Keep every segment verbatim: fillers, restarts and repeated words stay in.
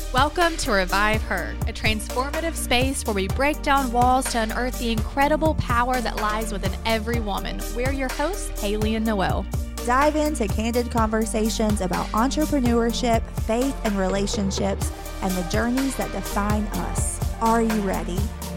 Welcome to Revive Her, a transformative space where we break down walls to unearth the incredible power that lies within every woman. We're your hosts, Haley and Noelle. Dive into candid conversations about entrepreneurship, faith, and relationships, and the journeys that define us. Are you ready?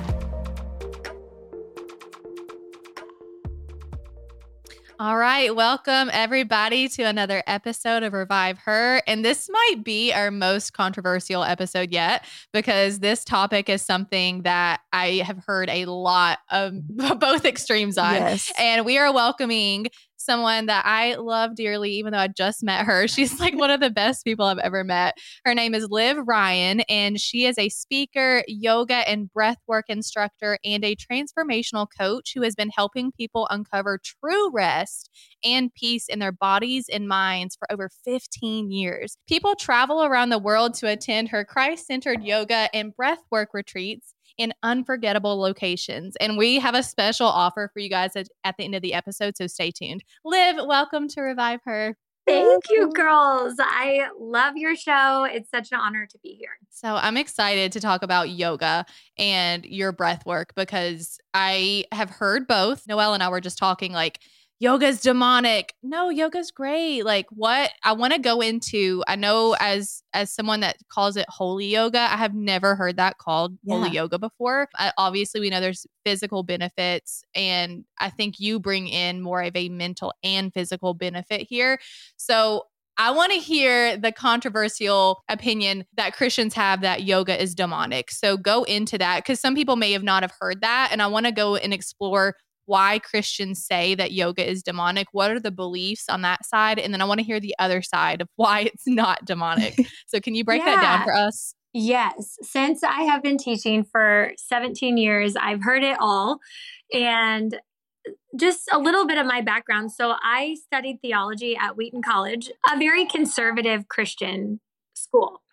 All right, welcome everybody to another episode of Revive Her. And this might be our most controversial episode yet, because this topic is something that I have heard a lot of both extremes on. Yes. And we are welcoming someone that I love dearly, even though I just met her. She's like one of the best people I've ever met. Her name is Liv Ryan, and she is a speaker, yoga and breathwork instructor, and a transformational coach who has been helping people uncover true rest and peace in their bodies and minds for over fifteen years. People travel around the world to attend her Christ-centered yoga and breathwork retreats in unforgettable locations. And we have a special offer for you guys at, at the end of the episode, so stay tuned. Liv, welcome to Revive Her. Thank you, girls. I love your show. It's such an honor to be here. So I'm excited to talk about yoga and your breath work, because I have heard both. Noelle and I were just talking like, yoga's demonic. No, yoga's great. Like, what I want to go into, I know as as someone that calls it holy yoga, I have never heard that called Yeah. holy yoga before. I, obviously, we know there's physical benefits, and I think you bring in more of a mental and physical benefit here. So I want to hear the controversial opinion that Christians have that yoga is demonic. So go into that, because some people may have not have heard that. And I want to go and explore why Christians say that yoga is demonic. What are the beliefs on that side? And then I want to hear the other side of why it's not demonic. So can you break Yeah. that down for us? Yes. Since I have been teaching for seventeen years, I've heard it all. And just a little bit of my background. So I studied theology at Wheaton College, a very conservative Christian school.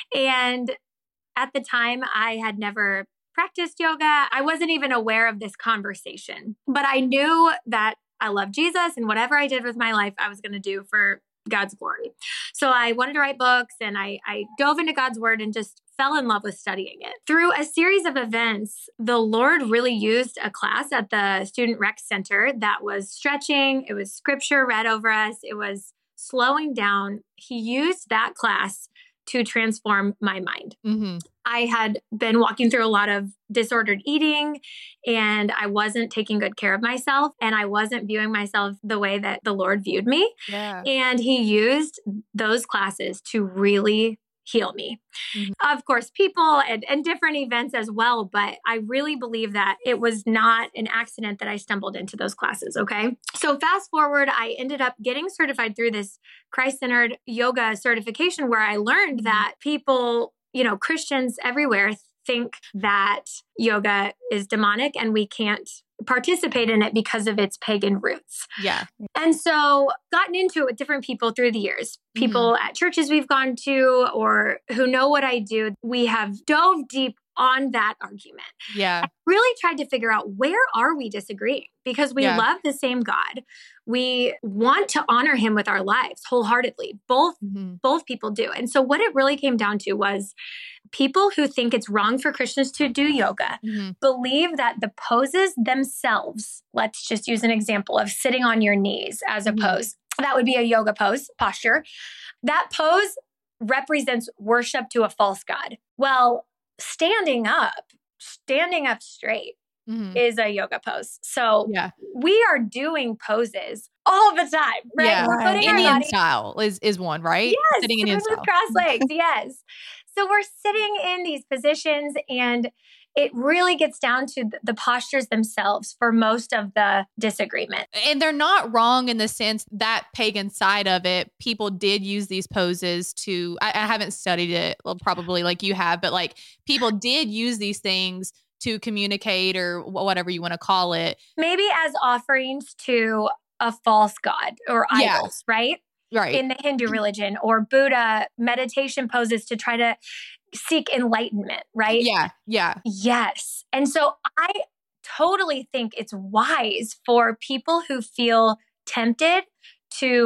And at the time, I had never practiced yoga. I wasn't even aware of this conversation, but I knew that I loved Jesus, and whatever I did with my life, I was going to do for God's glory. So I wanted to write books, and I, I dove into God's word and just fell in love with studying it. Through a series of events, the Lord really used a class at the Student Rec Center that was stretching. It was scripture read over us. It was slowing down. He used that class to transform my mind. Mm-hmm. I had been walking through a lot of disordered eating, and I wasn't taking good care of myself, and I wasn't viewing myself the way that the Lord viewed me. Yeah. And he used those classes to really heal me. Mm-hmm. Of course, people and, and different events as well, but I really believe that it was not an accident that I stumbled into those classes, okay? So fast forward, I ended up getting certified through this Christ-centered yoga certification, where I learned that people, you know, Christians everywhere think that yoga is demonic and we can't participate in it because of its pagan roots. Yeah. And so gotten into it with different people through the years, people mm-hmm. at churches we've gone to or who know what I do. We have dove deep on that argument. Yeah. I really tried to figure out, where are we disagreeing? Because we yeah. love the same God. We want to honor him with our lives wholeheartedly. Both, mm-hmm. both people do. And so what it really came down to was people who think it's wrong for Christians to do yoga mm-hmm. believe that the poses themselves, let's just use an example of sitting on your knees as a mm-hmm. pose. That would be a yoga pose, posture. That pose represents worship to a false god. Well, standing up, standing up straight mm-hmm. is a yoga pose. So yeah. we are doing poses all the time, right? Yeah. We're putting Indian our body- style is, is one, right? Yes. Sitting Indian style. Cross legs. Yes. So we're sitting in these positions, and it really gets down to the postures themselves for most of the disagreement. And they're not wrong in the sense that pagan side of it. People did use these poses to, I, I haven't studied it probably like you have, but like people did use these things to communicate or whatever you want to call it. Maybe as offerings to a false god or yeah. idols, right? Right. In the Hindu religion, or Buddha meditation poses to try to seek enlightenment, right? Yeah. Yeah. Yes. And so I totally think it's wise for people who feel tempted to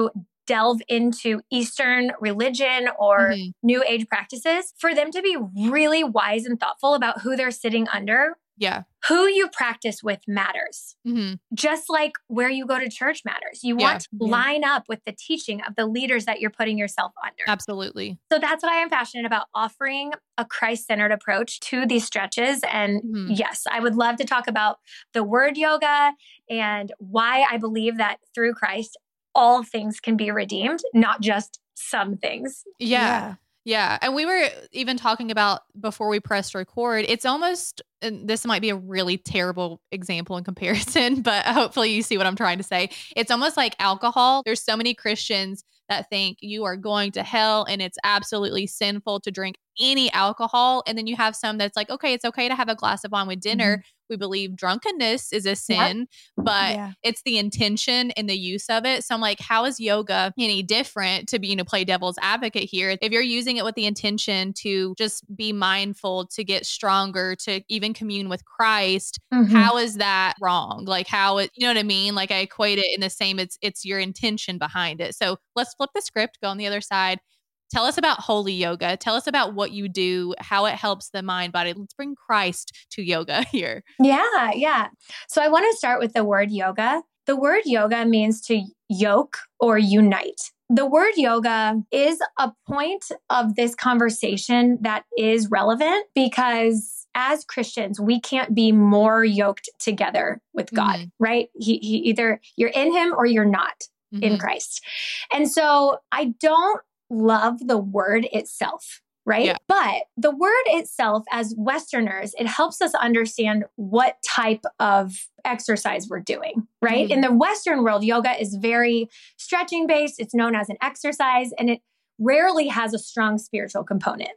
delve into Eastern religion or Mhm. New Age practices, for them to be really wise and thoughtful about who they're sitting under. Yeah. Who you practice with matters. Mhm. Just like where you go to church matters. You Yeah. want to line up with the teaching of the leaders that you're putting yourself under. Absolutely. So that's why I'm passionate about offering a Christ-centered approach to these stretches. And Mhm. yes, I would love to talk about the word yoga and why I believe that through Christ, all things can be redeemed, not just some things. Yeah. Yeah. Yeah. And we were even talking about before we pressed record, it's almost, and this might be a really terrible example in comparison, but hopefully you see what I'm trying to say. It's almost like alcohol. There's so many Christians that think you are going to hell and it's absolutely sinful to drink any alcohol. And then you have some that's like, okay, it's okay to have a glass of wine with dinner. Mm-hmm. We believe drunkenness is a sin, yep. but Yeah. it's the intention and the use of it. So I'm like, how is yoga any different to be, you know, play devil's advocate here? If you're using it with the intention to just be mindful, to get stronger, to even commune with Christ, Mhm. how is that wrong? Like how it, you know what I mean? Like I equate it in the same, it's, it's your intention behind it. So let's flip the script, go on the other side. Tell us about holy yoga. Tell us about what you do, how it helps the mind, body. Let's bring Christ to yoga here. Yeah, yeah. So I want to start with the word yoga. The word yoga means to yoke or unite. The word yoga is a point of this conversation that is relevant because as Christians, we can't be more yoked together with God, Mhm. right? He, he either you're in him or you're not Mhm. in Christ. And so I don't love the word itself, right? Yeah. But the word itself, as Westerners, it helps us understand what type of exercise we're doing, right? Mhm. In the Western world, yoga is very stretching based. It's known as an exercise, and it rarely has a strong spiritual component.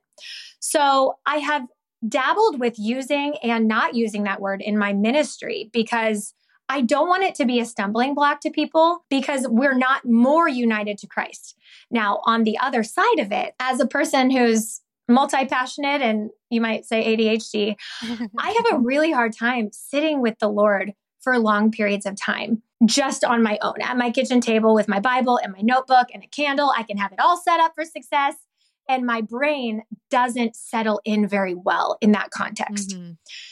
So I have dabbled with using and not using that word in my ministry because I don't want it to be a stumbling block to people because we're not more united to Christ. Now, on the other side of it, as a person who's multi-passionate and you might say A D H D, I have a really hard time sitting with the Lord for long periods of time, just on my own, at my kitchen table with my Bible and my notebook and a candle. I can have it all set up for success. And my brain doesn't settle in very well in that context. Mhm.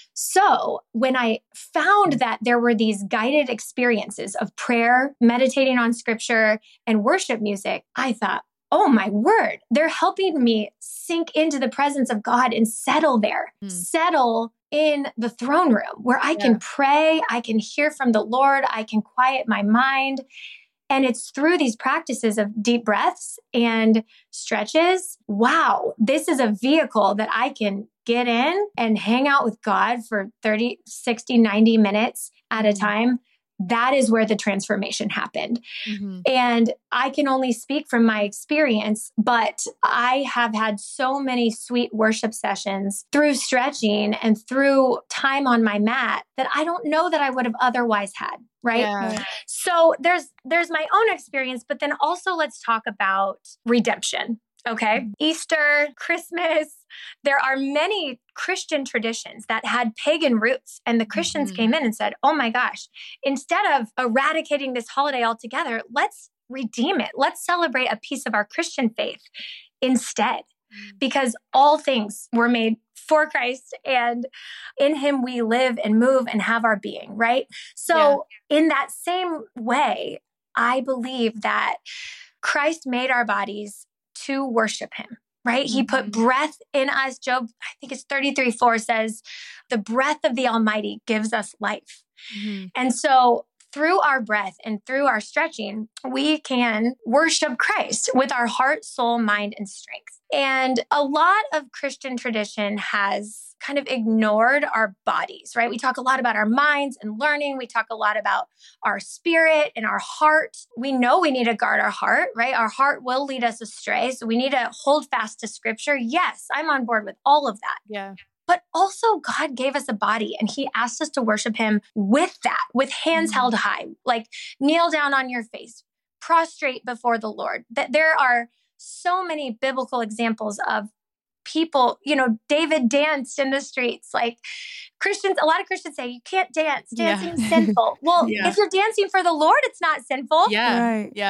So when I found that there were these guided experiences of prayer, meditating on scripture, and worship music, I thought, oh my word, they're helping me sink into the presence of God and settle there, Mm. settle in the throne room where I Yeah. can pray, I can hear from the Lord, I can quiet my mind. And it's through these practices of deep breaths and stretches. Wow, this is a vehicle that I can get in and hang out with God for thirty, sixty, ninety minutes at a time. That is where the transformation happened. Mhm. And I can only speak from my experience, but I have had so many sweet worship sessions through stretching and through time on my mat that I don't know that I would have otherwise had, right? Yeah. So there's there's my own experience, but then also let's talk about redemption. Okay. Easter, Christmas. There are many Christian traditions that had pagan roots, and the Christians Mhm. came in and said, oh my gosh, instead of eradicating this holiday altogether, let's redeem it. Let's celebrate a piece of our Christian faith instead, because all things were made for Christ and in him we live and move and have our being, right? So in that same way, I believe that Christ made our bodies to worship him, right? He put Mhm. breath in us. Job, I think it's thirty-three four says, the breath of the Almighty gives us life. Mhm. And so through our breath and through our stretching, we can worship Christ with our heart, soul, mind, and strength. And a lot of Christian tradition has kind of ignored our bodies, right? We talk a lot about our minds and learning. We talk a lot about our spirit and our heart. We know we need to guard our heart, right? Our heart will lead us astray. So we need to hold fast to scripture. Yes, I'm on board with all of that. Yeah. But also God gave us a body and he asked us to worship him with that, with hands Mhm. held high, like kneel down on your face, prostrate before the Lord. That there are so many biblical examples of people, you know, David danced in the streets. Like Christians, a lot of Christians say you can't dance. Dancing Yeah. is sinful. Well, Yeah. if you're dancing for the Lord, it's not sinful. Yeah. Right. Yeah.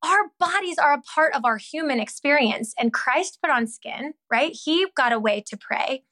our bodies are a part of our human experience, and Christ put on skin, right? He got a way to pray.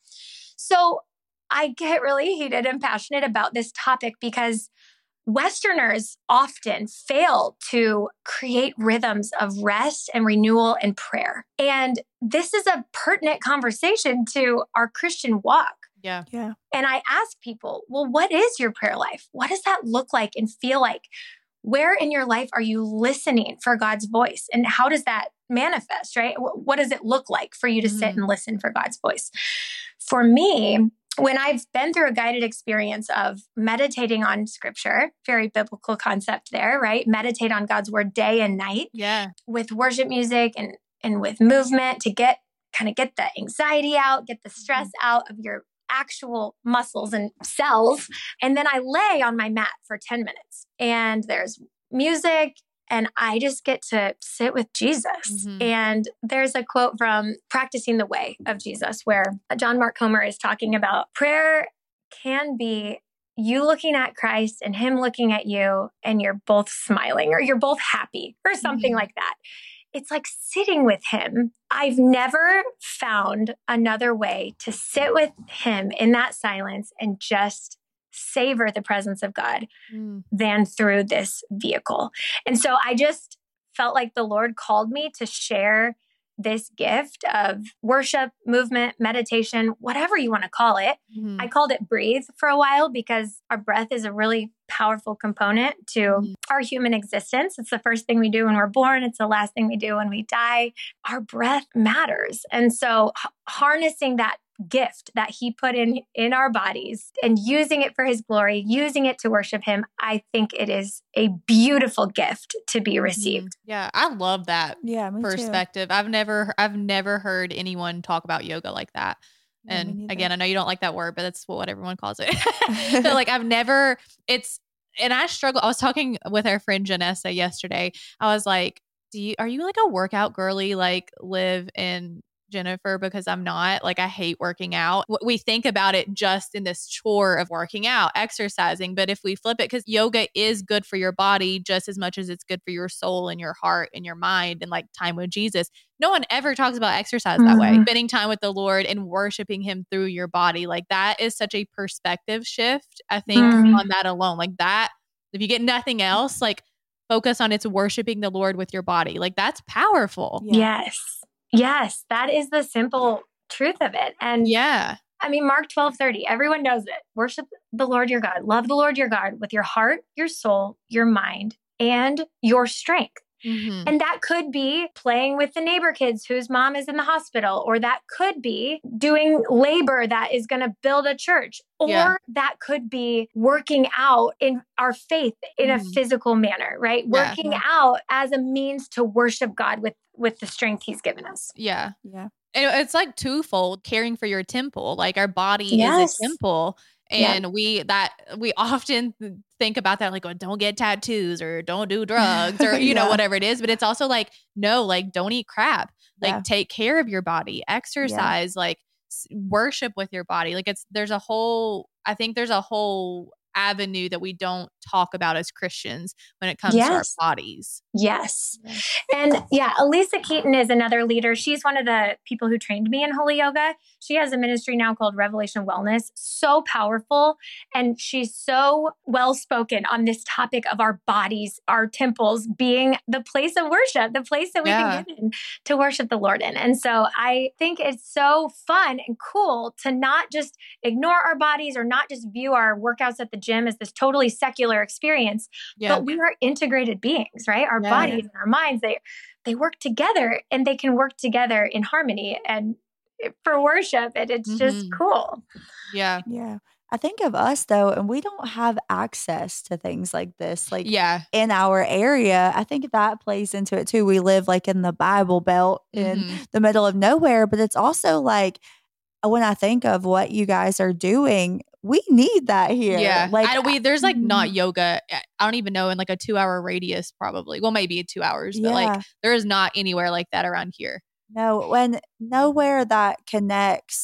So I get really heated and passionate about this topic because Westerners often fail to create rhythms of rest and renewal and prayer. And this is a pertinent conversation to our Christian walk. Yeah. Yeah. And I ask people, well, what is your prayer life? What does that look like and feel like? Where in your life are you listening for God's voice? And how does that manifest, right? What does it look like for you to sit and listen for God's voice? For me, when I've been through a guided experience of meditating on scripture, very biblical concept there, right? Meditate on God's word day and night. Yeah. With worship music and, and with movement to get kind of get the anxiety out, get the stress out of your actual muscles and cells. And then I lay on my mat for ten minutes and there's music and I just get to sit with Jesus. Mm-hmm. And there's a quote from Practicing the Way of Jesus where John Mark Comer is talking about prayer can be you looking at Christ and him looking at you and you're both smiling or you're both happy or something mm-hmm. like that. It's like sitting with him. I've never found another way to sit with him in that silence and just savor the presence of God mm. than through this vehicle. And so I just felt like the Lord called me to share this gift of worship, movement, meditation, whatever you want to call it. Mm. I called it breathe for a while because our breath is a really powerful component to mm. our human existence. It's the first thing we do when we're born. It's the last thing we do when we die. Our breath matters. And so h- harnessing that gift that he put in in our bodies and using it for his glory, using it to worship him, I think it is a beautiful gift to be received. Yeah, I love that yeah, perspective. Too. I've never I've never heard anyone talk about yoga like that. Yeah, and again, I know you don't like that word, but that's what everyone calls it. So like I've never it's and I struggle. I was talking with our friend Janessa yesterday. I was like, do you are you like a workout girly like Liv and Jennifer? Because I'm not. Like, I hate working out. We think about it just in this chore of working out, exercising. But if we flip it, because yoga is good for your body just as much as it's good for your soul and your heart and your mind and like time with Jesus. No one ever talks about exercise that mm-hmm. way. Spending time with the Lord and worshiping him through your body. Like that is such a perspective shift, I think, mm-hmm. on that alone. Like that, if you get nothing else, like focus on it's worshiping the Lord with your body. Like that's powerful. Yeah. Yes. Yes, that is the simple truth of it. And yeah, I mean, Mark twelve thirty, everyone knows it. Worship the Lord your God. Love the Lord your God with your heart, your soul, your mind, and your strength. Mm-hmm. And that could be playing with the neighbor kids whose mom is in the hospital, or that could be doing labor that is going to build a church, or yeah. that could be working out in our faith in mm-hmm. a physical manner, right? Yeah. Working out as a means to worship God with, with the strength he's given us. Yeah. Yeah. It's like twofold, caring for your temple. Like our body yes. is a temple. And yeah. we that we often think about that like, oh, don't get tattoos or don't do drugs or, you yeah. know, whatever it is. But it's also like, no, like don't eat crap. Like yeah. take care of your body, exercise, yeah. like s- worship with your body. Like it's there's a whole I think there's a whole avenue that we don't talk about as Christians when it comes yes. to our bodies. Yes. And yeah, Elisa Keaton is another leader. She's one of the people who trained me in Holy Yoga. She has a ministry now called Revelation Wellness. So powerful. And she's so well-spoken on this topic of our bodies, our temples being the place of worship, the place that we yeah. can get in to worship the Lord in. And so I think it's so fun and cool to not just ignore our bodies or not just view our workouts at the gym as this totally secular experience, yeah. but we are integrated beings, right? Our yeah. bodies and our minds, they they work together and they can work together in harmony and for worship. And it's mm-hmm. just cool. Yeah. Yeah. I think of us though, and we don't have access to things like this, like yeah. in our area. I think that plays into it too. We live like in the Bible Belt in mm-hmm. the middle of nowhere, but it's also like, when I think of what you guys are doing, we need that here. Yeah. Like I, we, there's like not yoga. I don't even know in like a two hour radius, probably. Well, maybe two hours, but yeah. like there is not anywhere like that around here. No, when nowhere that connects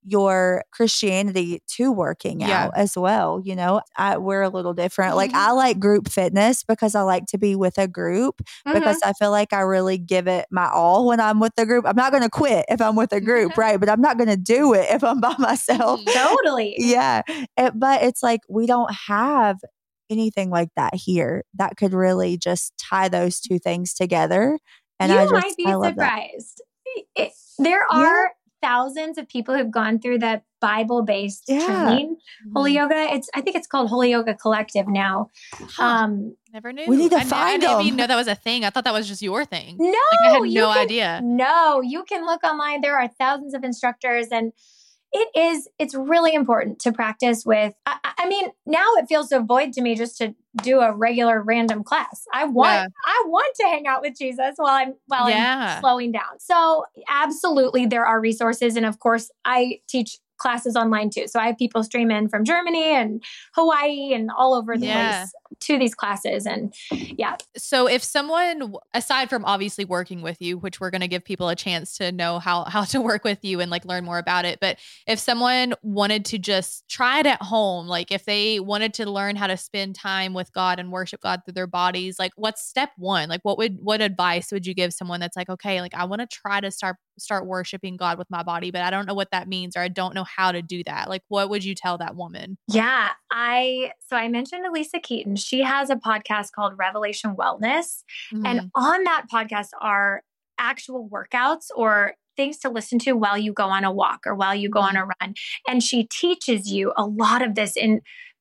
your Christianity to working yeah. out as well. You know, I, we're a little different. Mm-hmm. Like I like group fitness because I like to be with a group mm-hmm. because I feel like I really give it my all when I'm with the group. I'm not going to quit if I'm with a group, right? But I'm not going to do it if I'm by myself. Totally. Yeah. It, but it's like, we don't have anything like that here that could really just tie those two things together. And you I just, might be I love surprised. It, there are yeah. thousands of people who've gone through the Bible-based yeah. training, mm-hmm. Holy Yoga. It's I think it's called Holy Yoga Collective now. Huh. Um, Never knew. We need to I, find I them. didn't even know that was a thing. I thought that was just your thing. No, like, I had no can, idea. No, you can look online. There are thousands of instructors, and it is. It's really important to practice with. I, I mean, now it feels so void to me just to do a regular random class. I want. Yeah. I want to hang out with Jesus while I'm while yeah. I'm slowing down. So absolutely, there are resources, and of course, I teach classes online too. So I have people stream in from Germany and Hawaii and all over the yeah. place to these classes. And yeah. So if someone, aside from obviously working with you, which we're going to give people a chance to know how, how to work with you and like learn more about it. But if someone wanted to just try it at home, like if they wanted to learn how to spend time with God and worship God through their bodies, like what's step one? Like what would, what advice would you give someone that's like, okay, like I want to try to start start worshiping God with my body, but I don't know what that means, or I don't know how to do that. Like, what would you tell that woman? Yeah, I, so I mentioned Elisa Keaton. She has a podcast called Revelation Wellness. Mm-hmm. And on that podcast are actual workouts or things to listen to while you go on a walk or while you go mm-hmm. on a run. And she teaches you a lot of this in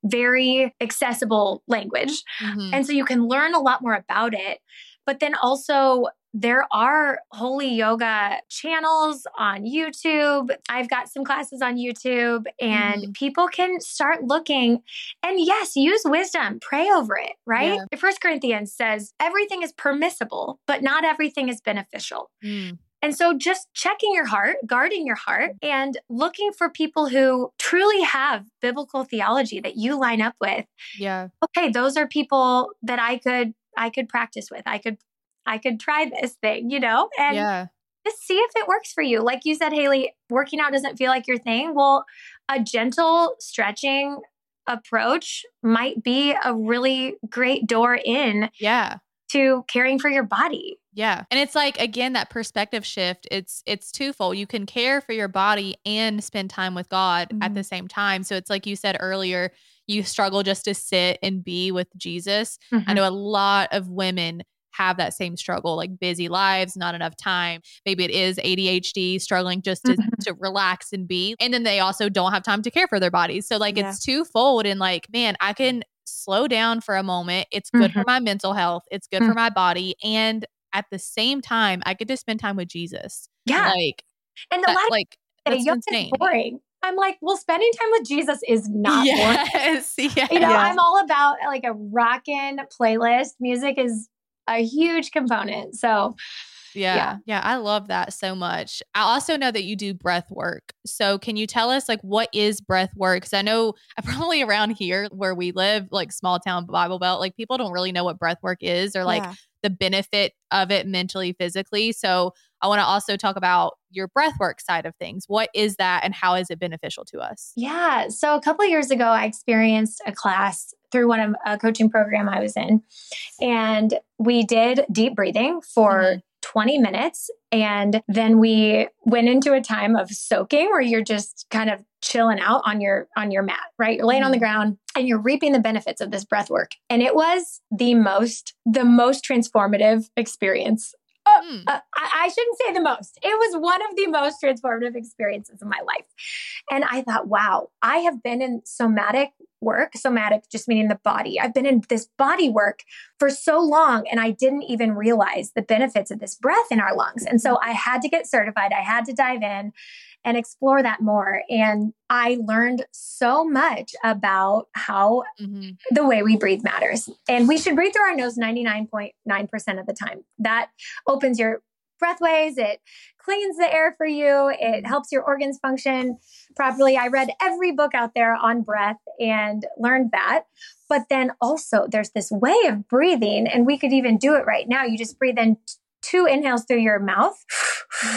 very accessible language. Mm-hmm. And so you can learn a lot more about it. But then also, there are Holy Yoga channels on YouTube. I've got some classes on YouTube, and mm-hmm. people can start looking. And yes, use wisdom. Pray over it, right? Yeah. First Corinthians says everything is permissible, but not everything is beneficial. Mm. And so just checking your heart, guarding your heart, and looking for people who truly have biblical theology that you line up with. Yeah. Okay, those are people that I could I could practice with. I could I could try this thing, you know, and yeah. just see if it works for you. Like you said, Haley, working out doesn't feel like your thing. Well, a gentle stretching approach might be a really great door in yeah. to caring for your body. Yeah. And it's like, again, that perspective shift, it's, it's twofold. You can care for your body and spend time with God mm-hmm. at the same time. So it's like you said earlier, you struggle just to sit and be with Jesus. Mm-hmm. I know a lot of women have that same struggle, like busy lives, not enough time. Maybe it is A D H D, struggling just to, mm-hmm. to relax and be. And then they also don't have time to care for their bodies. So like yeah. it's twofold. And like, man, I can slow down for a moment. It's good mm-hmm. for my mental health. It's good mm-hmm. for my body. And at the same time, I get to spend time with Jesus. Yeah. Like, and a that, lot of like, that's insane. Boring. I'm like, well, spending time with Jesus is not yes, boring. Yes. You know, I'm all about like a rockin' playlist. Music is a huge component. So yeah, yeah, yeah, I love that so much. I also know that you do breath work. So can you tell us like, what is breath work? Because I know probably around here where we live, like small town Bible Belt, like people don't really know what breath work is or like yeah. the benefit of it mentally, physically. So I want to also talk about your breath work side of things. What is that and how is it beneficial to us? Yeah. So a couple of years ago, I experienced a class through one of a coaching program I was in, and we did deep breathing for mm-hmm. twenty minutes. And then we went into a time of soaking where you're just kind of chilling out on your, on your mat, right? You're laying mm-hmm. on the ground and you're reaping the benefits of this breath work. And it was the most, the most transformative experience. Uh, mm. uh, I, I shouldn't say the most. It was one of the most transformative experiences of my life. And I thought, wow, I have been in somatic work, somatic just meaning the body. I've been in this body work for so long, and I didn't even realize the benefits of this breath in our lungs. And so I had to get certified. I had to dive in and explore that more. And I learned so much about how mm-hmm. the way we breathe matters. And we should breathe through our nose ninety-nine point nine percent of the time. That opens your breathways. It cleans the air for you. It helps your organs function properly. I read every book out there on breath and learned that. But then also there's this way of breathing, and we could even do it right now. You just breathe in two inhales through your mouth. Mm-hmm.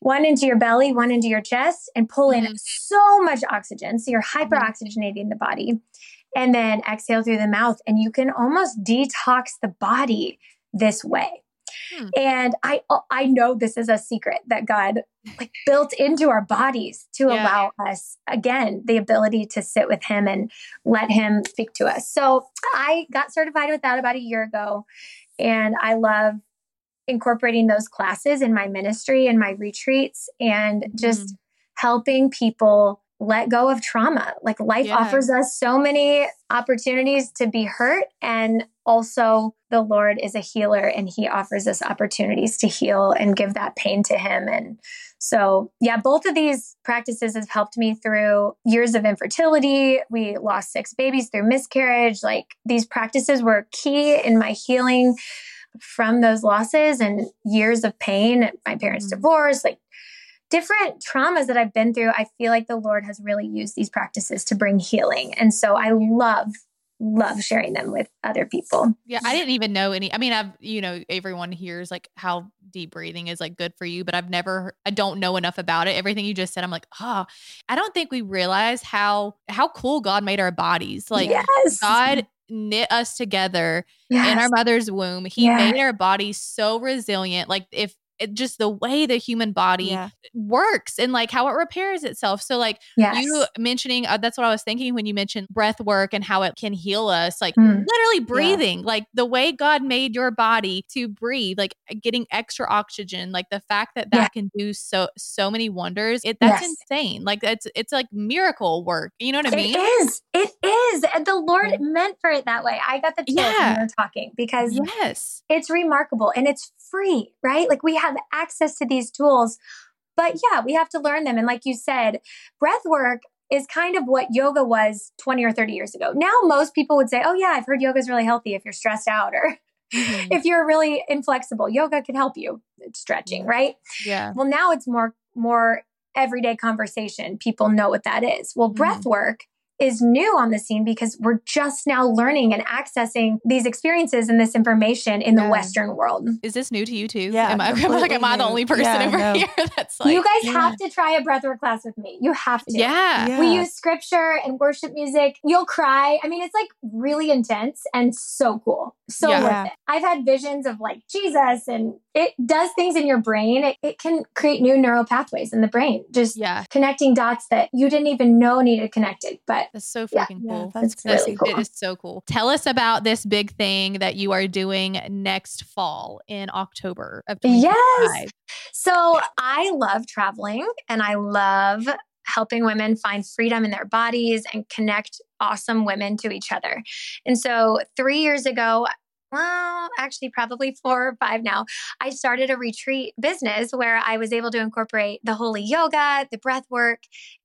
one into your belly, one into your chest, and pull in mm-hmm. so much oxygen. So you're hyperoxygenating the body. And then exhale through the mouth. And you can almost detox the body this way. Hmm. And I I know this is a secret that God like built into our bodies to yeah. allow us, again, the ability to sit with him and let him speak to us. So I got certified with that about a year ago. And I love incorporating those classes in my ministry and my retreats and just mm. helping people let go of trauma. Like life yeah. offers us so many opportunities to be hurt. And also the Lord is a healer and he offers us opportunities to heal and give that pain to him. And so, yeah, both of these practices have helped me through years of infertility. We lost six babies through miscarriage. Like these practices were key in my healing from those losses and years of pain. My parents' mm-hmm. divorce, like different traumas that I've been through. I feel like the Lord has really used these practices to bring healing. And so I love, love sharing them with other people. Yeah. I didn't even know any, I mean, I've, you know, everyone hears like how deep breathing is like good for you, but I've never, I don't know enough about it. Everything you just said, I'm like, oh, I don't think we realize how, how cool God made our bodies. Like yes. God knit us together yes. in our mother's womb. He yes. made our bodies so resilient. Like if, It just the way the human body yeah. works and like how it repairs itself. So like yes. you mentioning, uh, that's what I was thinking when you mentioned breath work and how it can heal us, like mm. literally breathing, yeah. like the way God made your body to breathe, like getting extra oxygen, like the fact that that yeah. can do so, so many wonders. It that's yes. insane. Like it's, it's like miracle work. You know what I mean? It is. It is. And the Lord yeah. meant for it that way. I got the chills yeah. when we were talking because yes. it's remarkable and it's free, right? Like we have access to these tools, but yeah, we have to learn them. And like you said, breath work is kind of what yoga was twenty or thirty years ago. Now, most people would say, oh yeah, I've heard yoga is really healthy if you're stressed out or mm-hmm. if you're really inflexible, yoga can help you. It's stretching, right? Yeah. Well, now it's more, more everyday conversation. People know what that is. Well, mm-hmm. breath work is new on the scene because we're just now learning and accessing these experiences and this information in yeah. the Western world. Is this new to you too? Yeah. Am I, am I, like, am I the only person yeah, over no. here that's like... You guys yeah. have to try a breathwork class with me. You have to. Yeah. yeah. We use scripture and worship music. You'll cry. I mean, it's like really intense and so cool. So yeah. worth it. I've had visions of like Jesus and it does things in your brain. It, it can create new neural pathways in the brain. Just yeah. connecting dots that you didn't even know needed connected. But that's so freaking yeah, cool. Yeah, that's it's really cool. It is so cool. Tell us about this big thing that you are doing next fall in October of twenty twenty-five. Yes. So I love traveling and I love helping women find freedom in their bodies and connect awesome women to each other. And so three years ago, well, actually probably four or five now, I started a retreat business where I was able to incorporate the holy yoga, the breath work,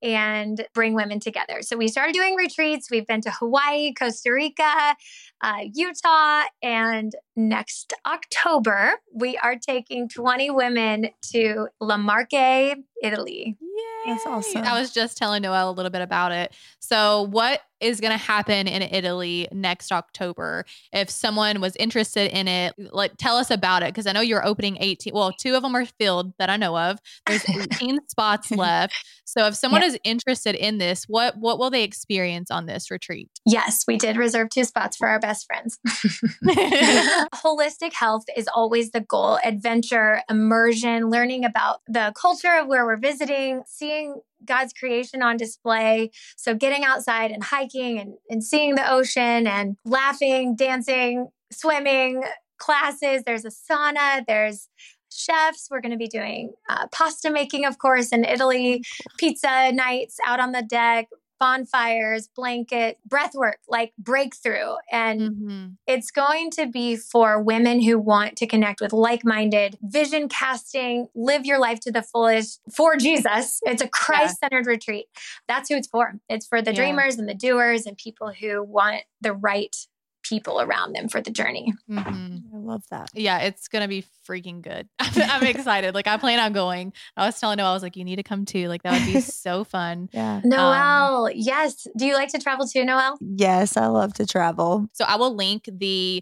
and bring women together. So we started doing retreats. We've been to Hawaii, Costa Rica, uh, Utah, and next October, we are taking twenty women to La Marche, Italy. Yay. That's awesome. I was just telling Noelle a little bit about it. So what is going to happen in Italy next October? If someone was interested in it, like tell us about it. Cause I know you're opening eighteen. Well, two of them are filled that I know of. There's eighteen spots left. So if someone yeah. is interested in this, what, what will they experience on this retreat? Yes, we did reserve two spots for our best friends. Holistic health is always the goal. Adventure, immersion, learning about the culture of where we're visiting, seeing God's creation on display. So getting outside and hiking and, and seeing the ocean and laughing, dancing, swimming, classes. There's a sauna. There's chefs. We're going to be doing uh, pasta making, of course, in Italy, pizza nights out on the deck, bonfires, blanket, breath work, like breakthrough. And mm-hmm. it's going to be for women who want to connect with like-minded, vision casting, live your life to the fullest for Jesus. It's a Christ-centered yeah. retreat. That's who it's for. It's for the yeah. dreamers and the doers and people who want the right people around them for the journey. Mm-hmm. I love that. Yeah, it's going to be freaking good. I'm excited. Like I plan on going. I was telling Noelle, I was like, you need to come too. Like that would be so fun. Yeah. Noelle, um, yes. Do you like to travel too, Noelle? Yes, I love to travel. So I will link the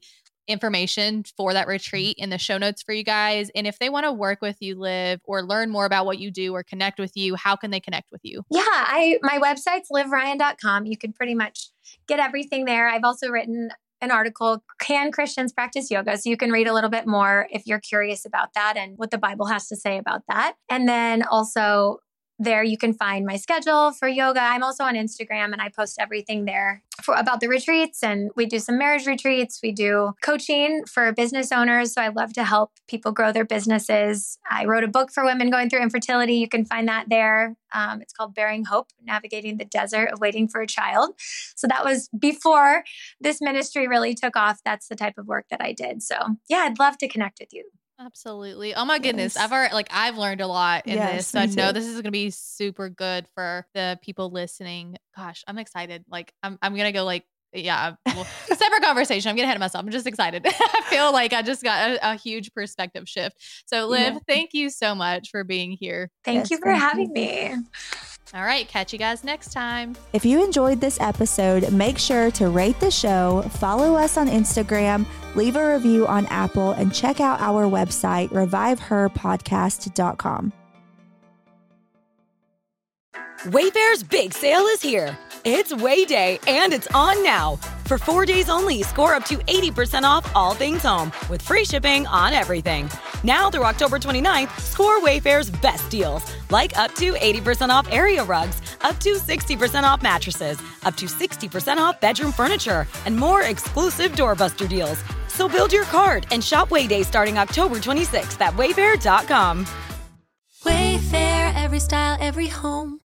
information for that retreat in the show notes for you guys. And if they want to work with you, Liv, or learn more about what you do or connect with you, how can they connect with you? Yeah, I my website's liv ryan dot com. You can pretty much get everything there. I've also written an article, Can Christians Practice Yoga? So you can read a little bit more if you're curious about that and what the Bible has to say about that. And then also there you can find my schedule for yoga. I'm also on Instagram and I post everything there for about the retreats, and we do some marriage retreats. We do coaching for business owners. So I love to help people grow their businesses. I wrote a book for women going through infertility. You can find that there. Um, it's called Bearing Hope, Navigating the Desert of Waiting for a Child. So that was before this ministry really took off. That's the type of work that I did. So yeah, I'd love to connect with you. Absolutely. Oh my goodness. Yes. I've already, like, I've learned a lot in yes, this. So I know this is going to be super good for the people listening. Gosh, I'm excited. Like I'm, I'm going to go like, yeah, well, separate conversation. I'm getting ahead of myself. I'm just excited. I feel like I just got a, a huge perspective shift. So Liv, yeah. thank you so much for being here. Thank yes, you for having you. me. All right. Catch you guys next time. If you enjoyed this episode, make sure to rate the show, follow us on Instagram, leave a review on Apple, and check out our website, revive her podcast dot com. Wayfair's big sale is here. It's Way Day, and it's on now. For four days only, score up to eighty percent off all things home with free shipping on everything. Now through October twenty-ninth, score Wayfair's best deals, like up to eighty percent off area rugs, up to sixty percent off mattresses, up to sixty percent off bedroom furniture, and more exclusive doorbuster deals. So build your cart and shop Way Day starting October twenty-sixth at wayfair dot com. Wayfair, every style, every home.